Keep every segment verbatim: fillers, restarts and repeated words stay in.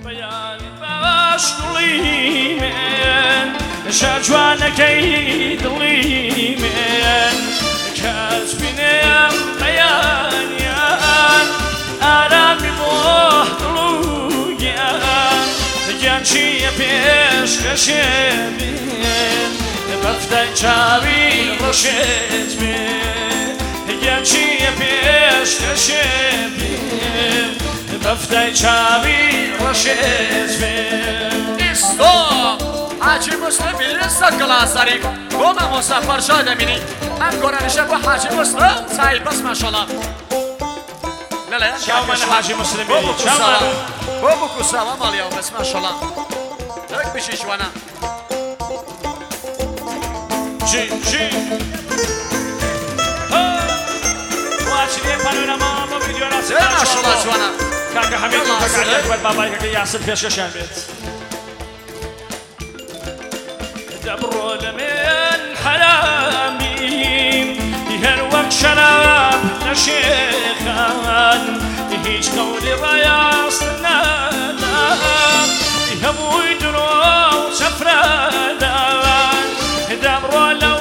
بەیانی باش دڵی من شار جوانەکەی دڵی من کەس بینێم بەیانیان ئارامی بۆ دڵ و گیان گیان چییە پێشکەشێ بێن بەفتای چاوی ڕەشێت بێن گیان چییە پێشکەشێ بێن بەفتای چاوی ڕەشێت بێن ئیستۆ حاجی مسلم بینی سەد گڵاسەری بۆ مامۆستا فەرشا دەبینی ئەم گۆرانیشە بۆ حاجی مسلم چای بەس ماشەڵڵا لەلایەن چاومانە حاجی مسلم بینی چاومانە بۆ بکوساوە ماڵیاوە بەس ماشەڵڵا دەک بشی جوانە جی جی واچی لێ پانۆرەما بۆ ڤیدیۆ زێ ماشەڵڵا جوانە کاکە هەمێتی تەکارێک بەر بابایکەکە یاسر پێشکەشیان بێت دەبڕۆ لە من حرامیم هەر وەک شەراب لە شێخان هیچ قەولی ڕاست نەدام هەمووی درۆ و چەفرەدان دەبڕۆ لەو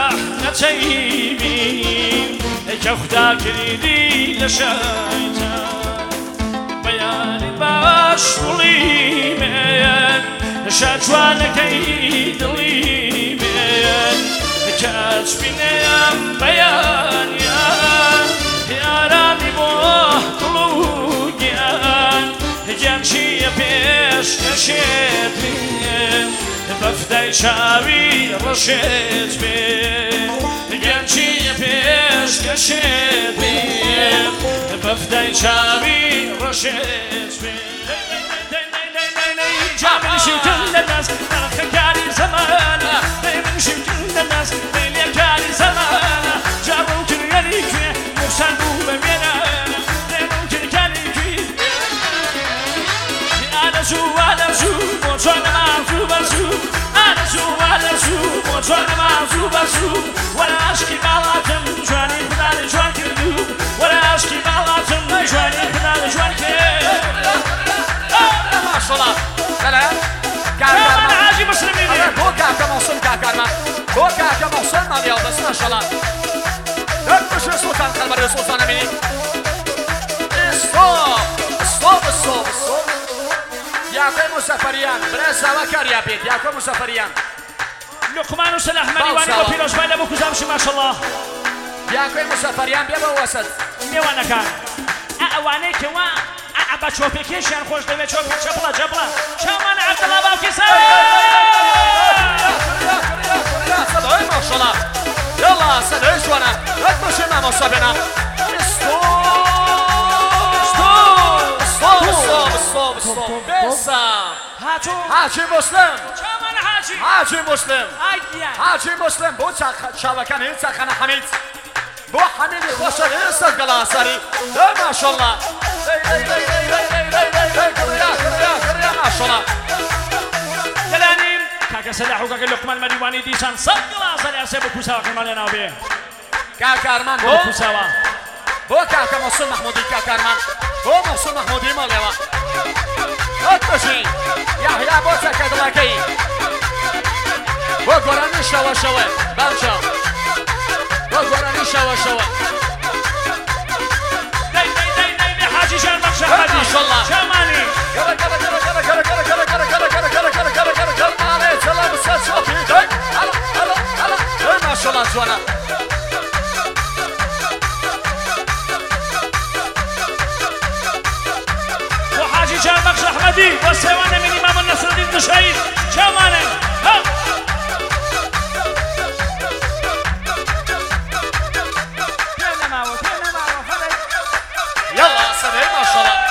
لەحنەچەیبیم کە خوددا کردی لە شەیتان بەیانی باش دڵی من شار جوانەکەی دڵی من کەس بینێم بەیانیان ئارامی بۆ دڵ و گیان گیان چییە پێشکەشێت بێن بەفتای چاوی ڕەشێت بێن گیان چییە پێشکەشێت بێن بەفتای چاوی ڕەشێت بێن جامنشي كل الناس نرخ كاري زمانه نمشي كل الناس ليلي كاري زمانه جابوا كريالي كوي مرسلوا بمينا ممكن كاري كوي انا شو انا شو موجونا معزو بشو انا شو انا شو موجونا معزو بشو ولا اشكي بالاتم جواني بدال جوان كردو ولا اشكي بالاتم جواني بدال جوان كردو ما شاء الله كارمان حاجی مسلمی بۆ کاکە مەوسم کاکارمان بۆ کاکە مەوسم ماڵیاو بەس ماشەڵڵا دەک بشێ سوڵتان قەلبەرێ سوڵتان نەبینی ئیستۆپ ئیستۆپ ئیستۆپ ئیستۆپ یاکۆی موسەفەریان برای ساوا کاریا بێت یاکۆی موسەفەریان لقمان و سەلاح مەریوانی بۆ پیرۆزبای لە بۆ کوزامشی ماشەڵڵا یاکۆی موسەفەریان بێ بە وەسەد نێوانەکان ئەوانەی کەوا بە چۆپێکێشیان خۆش دەوێت چۆپ چەپڵە جەپڵە چاومانە عەبدەڵڵا باوکی ساوێ سەدەوەی ماشەڵڵا یەڵڵا سەدەوەی جوانە دەک بشێ مامۆستا بێنە ئیستۆپ ئیستۆپ ئیستۆپ ئیستۆپ ئیستۆپ بێسام حاجی مسلم چاومانە حاجی حاجی مسلم حاجی مسلم بۆ چاوەکانی چاخانە حەمید بۆ حەمیدی خۆشە سەد گەڵاسەری دە ماشەڵڵا دلانیم کاکە سەلاح و کاکە لقمان مەریوانی دیسان سەد گڵاسەری ئەسێ بۆ کوساوەکەمان لێناو بێ کاکارمان بۆ کوساوە بۆ کاکە مەحسوود مەحموودی کاکارمان بۆ مەحسوود مەحموودی ماڵێوە هەت بژی یاحیا بۆ چەکە دڵەکەی بۆ گۆرانی شەوە شەوە باوچە بۆ گۆرانی شەوە شەوە حاجی جان بەخش ئەحمەدی چامانی ماشەڵڵا جوانە بۆ حاجی جان بەخش ئەحمەدی بۆ سێوانە مینی مامۆ نەسرەدین دشەید چامانێ يلا سبعين ما شاء الله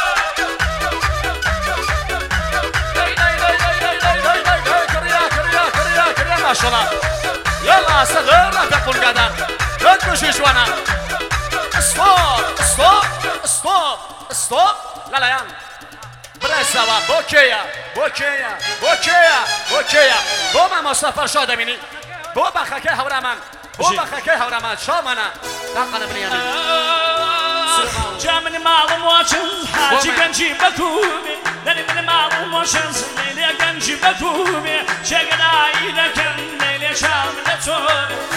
كريا كريا كريا كريا ما شاء الله يلا صغير لا تقول قدر لا تمشي شوانا ستوب ستوب ستوب ستوب لا لا يان برسوا بوكيا بوكيا بوكيا بوكيا بوما مصطفى شادميني بو بخكي هورمان بو بخكي هورمان شامانا لا قلبني انا جا من ماڵم واچم حاجی گەنجی بەکوبێ دەری من ماڵم شمس ليلة كنجي بتوبي شقنا إذا كان ليلة شام لتوبي